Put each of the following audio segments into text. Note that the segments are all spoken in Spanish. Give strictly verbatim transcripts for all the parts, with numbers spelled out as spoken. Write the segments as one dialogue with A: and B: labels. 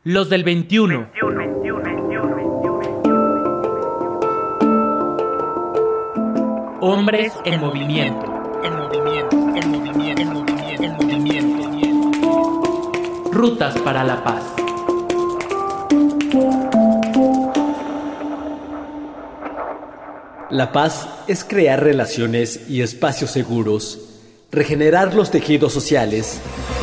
A: Los del veintiuno. Hombres en movimiento. En movimiento, en movimiento, en movimiento, en movimiento. Rutas para la paz.
B: La paz es crear relaciones y espacios seguros, regenerar los tejidos sociales.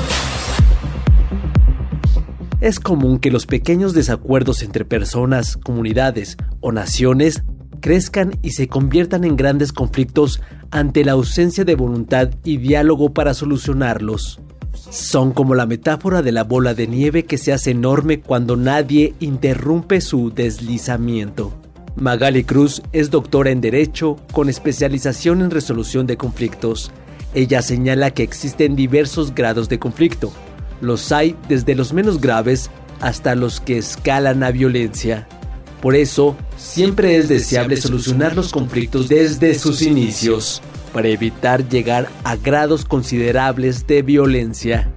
B: Es común que los pequeños desacuerdos entre personas, comunidades o naciones crezcan y se conviertan en grandes conflictos ante la ausencia de voluntad y diálogo para solucionarlos. Son como la metáfora de la bola de nieve que se hace enorme cuando nadie interrumpe su deslizamiento. Magali Cruz es doctora en Derecho con especialización en resolución de conflictos. Ella señala que existen diversos grados de conflicto. Los hay desde los menos graves hasta los que escalan a violencia. Por eso, siempre es deseable solucionar los conflictos desde sus inicios, para evitar llegar a grados considerables de violencia.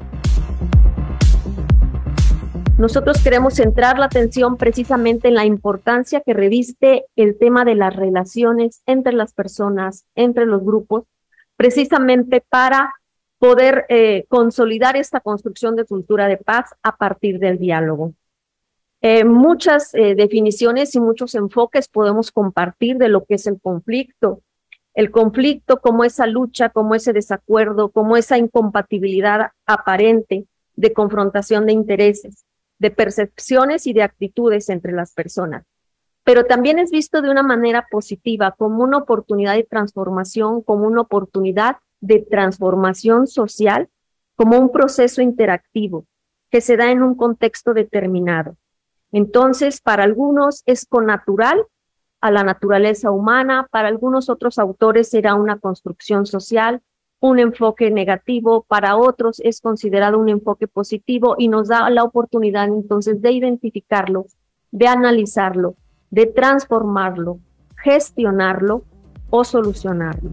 C: Nosotros queremos centrar la atención precisamente en la importancia que reviste el tema de las relaciones entre las personas, entre los grupos, precisamente para poder eh, consolidar esta construcción de cultura de paz a partir del diálogo. Eh, muchas eh, definiciones y muchos enfoques podemos compartir de lo que es el conflicto. El conflicto como esa lucha, como ese desacuerdo, como esa incompatibilidad aparente de confrontación de intereses, de percepciones y de actitudes entre las personas. Pero también es visto de una manera positiva, como una oportunidad de transformación, como una oportunidad de transformación social, como un proceso interactivo que se da en un contexto determinado. Entonces, para algunos es connatural a la naturaleza humana, para algunos otros autores será una construcción social, un enfoque negativo, para otros es considerado un enfoque positivo y nos da la oportunidad entonces de identificarlo, de analizarlo, de transformarlo, gestionarlo o solucionarlo.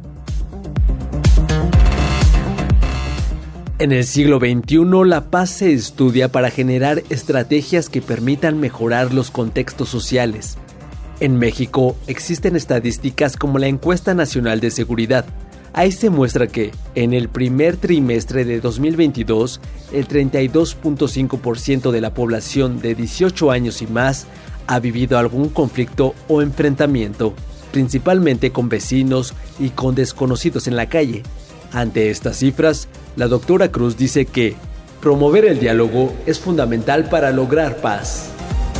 B: En el siglo veintiuno, la paz se estudia para generar estrategias que permitan mejorar los contextos sociales. En México existen estadísticas como la Encuesta Nacional de Seguridad. Ahí se muestra que, en el primer trimestre de dos mil veintidós, el treinta y dos punto cinco por ciento de la población de dieciocho años y más ha vivido algún conflicto o enfrentamiento, principalmente con vecinos y con desconocidos en la calle. Ante estas cifras, la doctora Cruz dice que promover el diálogo es fundamental para lograr paz.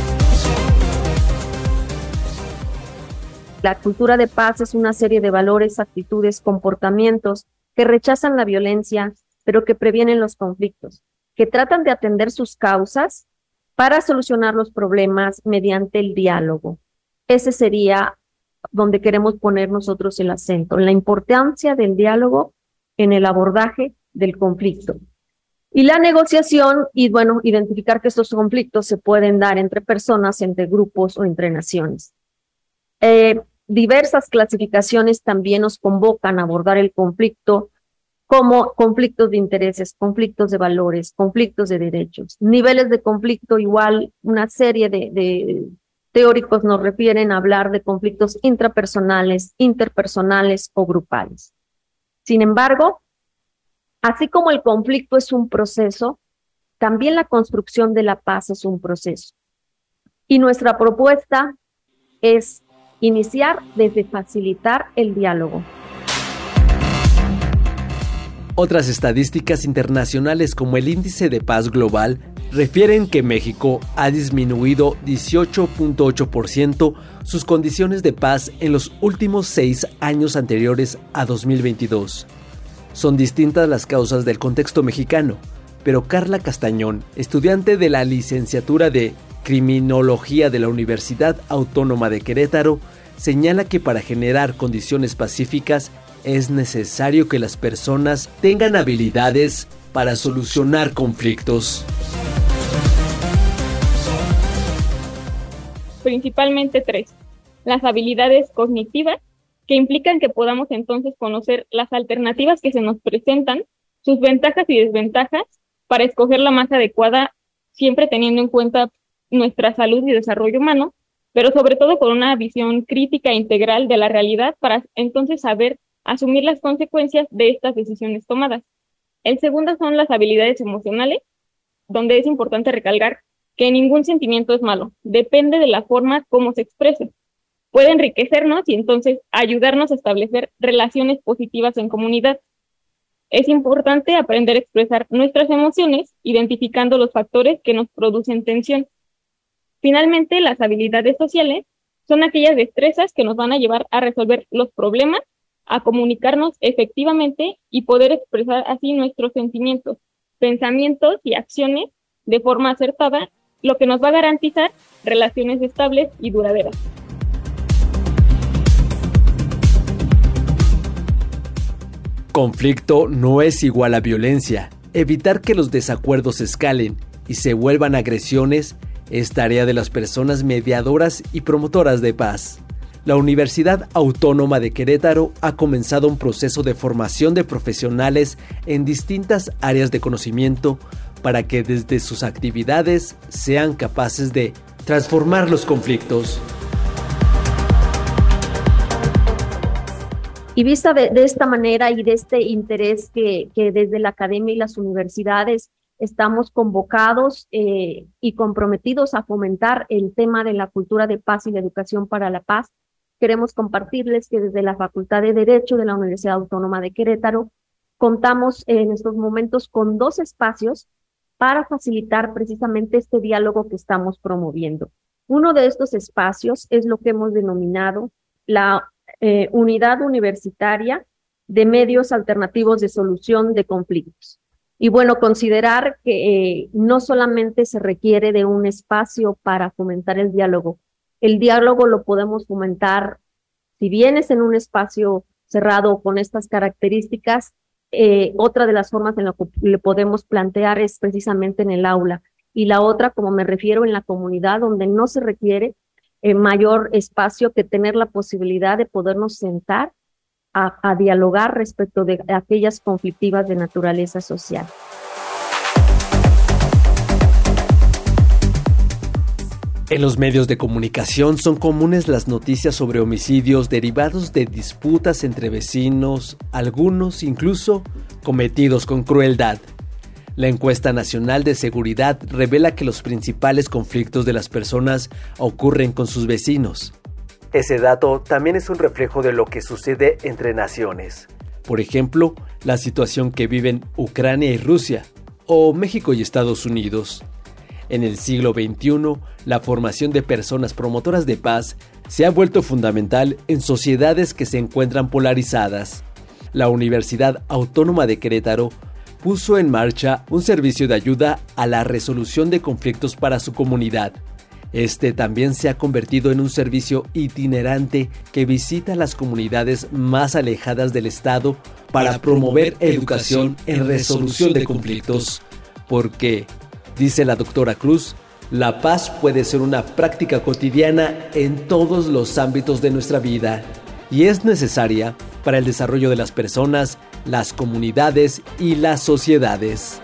C: La cultura de paz es una serie de valores, actitudes, comportamientos que rechazan la violencia, pero que previenen los conflictos, que tratan de atender sus causas para solucionar los problemas mediante el diálogo. Ese sería donde queremos poner nosotros el acento, en la importancia del diálogo en el abordaje del conflicto. Y la negociación, y bueno, identificar que estos conflictos se pueden dar entre personas, entre grupos o entre naciones. Eh, diversas clasificaciones también nos convocan a abordar el conflicto como conflictos de intereses, conflictos de valores, conflictos de derechos. Niveles de conflicto, igual una serie de, de teóricos nos refieren a hablar de conflictos intrapersonales, interpersonales o grupales. Sin embargo, así como el conflicto es un proceso, también la construcción de la paz es un proceso. Y nuestra propuesta es iniciar desde facilitar el diálogo.
B: Otras estadísticas internacionales como el Índice de Paz Global refieren que México ha disminuido dieciocho punto ocho por ciento sus condiciones de paz en los últimos seis años anteriores a dos mil veintidós. Son distintas las causas del contexto mexicano, pero Carla Castañón, estudiante de la licenciatura de Criminología de la Universidad Autónoma de Querétaro, señala que para generar condiciones pacíficas es necesario que las personas tengan habilidades para solucionar conflictos.
D: Principalmente tres. Las habilidades cognitivas, que implican que podamos entonces conocer las alternativas que se nos presentan, sus ventajas y desventajas, para escoger la más adecuada, siempre teniendo en cuenta nuestra salud y desarrollo humano, pero sobre todo con una visión crítica e integral de la realidad para entonces saber asumir las consecuencias de estas decisiones tomadas. El segundo son las habilidades emocionales, donde es importante recalcar que ningún sentimiento es malo, depende de la forma como se exprese. Puede enriquecernos y entonces ayudarnos a establecer relaciones positivas en comunidad. Es importante aprender a expresar nuestras emociones, identificando los factores que nos producen tensión. Finalmente, las habilidades sociales son aquellas destrezas que nos van a llevar a resolver los problemas, a comunicarnos efectivamente y poder expresar así nuestros sentimientos, pensamientos y acciones de forma acertada, lo que nos va a garantizar relaciones estables y duraderas.
B: Conflicto no es igual a violencia. Evitar que los desacuerdos escalen y se vuelvan agresiones es tarea de las personas mediadoras y promotoras de paz. La Universidad Autónoma de Querétaro ha comenzado un proceso de formación de profesionales en distintas áreas de conocimiento para que desde sus actividades sean capaces de transformar los conflictos.
C: Y vista de, de esta manera y de este interés que, que desde la academia y las universidades estamos convocados eh, y comprometidos a fomentar el tema de la cultura de paz y la educación para la paz, queremos compartirles que desde la Facultad de Derecho de la Universidad Autónoma de Querétaro contamos en estos momentos con dos espacios para facilitar precisamente este diálogo que estamos promoviendo. Uno de estos espacios es lo que hemos denominado la eh, Unidad Universitaria de Medios Alternativos de Solución de Conflictos. Y bueno, considerar que eh, no solamente se requiere de un espacio para fomentar el diálogo. El diálogo lo podemos fomentar, si bien es en un espacio cerrado con estas características, eh, otra de las formas en la que le podemos plantear es precisamente en el aula. Y la otra, como me refiero, en la comunidad, donde no se requiere eh, mayor espacio que tener la posibilidad de podernos sentar a, a dialogar respecto de aquellas conflictivas de naturaleza social.
B: En los medios de comunicación son comunes las noticias sobre homicidios derivados de disputas entre vecinos, algunos incluso cometidos con crueldad. La encuesta nacional de seguridad revela que los principales conflictos de las personas ocurren con sus vecinos. Ese dato también es un reflejo de lo que sucede entre naciones. Por ejemplo, la situación que viven Ucrania y Rusia, o México y Estados Unidos. En el siglo veintiuno, la formación de personas promotoras de paz se ha vuelto fundamental en sociedades que se encuentran polarizadas. La Universidad Autónoma de Querétaro puso en marcha un servicio de ayuda a la resolución de conflictos para su comunidad. Este también se ha convertido en un servicio itinerante que visita las comunidades más alejadas del Estado para promover educación en resolución de conflictos, porque, dice la doctora Cruz, la paz puede ser una práctica cotidiana en todos los ámbitos de nuestra vida y es necesaria para el desarrollo de las personas, las comunidades y las sociedades.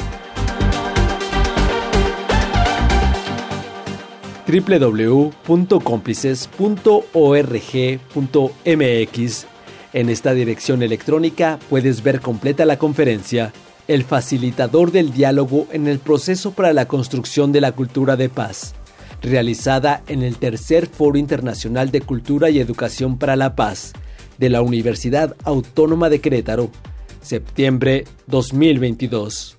B: doble u doble u doble u punto cómplices punto org punto m x. En esta dirección electrónica puedes ver completa la conferencia El facilitador del diálogo en el proceso para la construcción de la cultura de paz, realizada en el tercer Foro Internacional de Cultura y Educación para la Paz de la Universidad Autónoma de Querétaro, septiembre dos mil veintidós.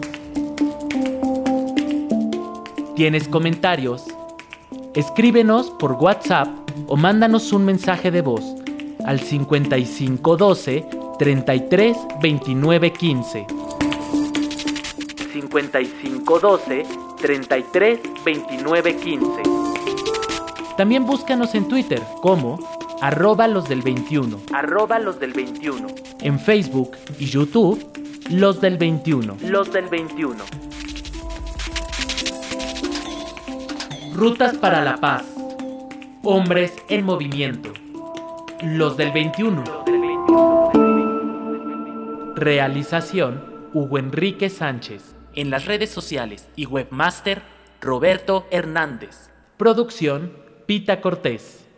A: ¿Tienes comentarios? Escríbenos por WhatsApp o mándanos un mensaje de voz al cincuenta y cinco doce, treinta y tres, veintinueve, quince. cincuenta y cinco doce, treinta y tres, veintinueve, quince. También búscanos en Twitter como arroba los del veintiuno. Arroba los del veintiuno. En Facebook y YouTube, los del veintiuno. Los del veintiuno. Rutas para la paz. Hombres en movimiento. Los del veintiuno. Realización Hugo Enrique Sánchez. En las redes sociales y webmaster Roberto Hernández. Producción, Pita Cortés.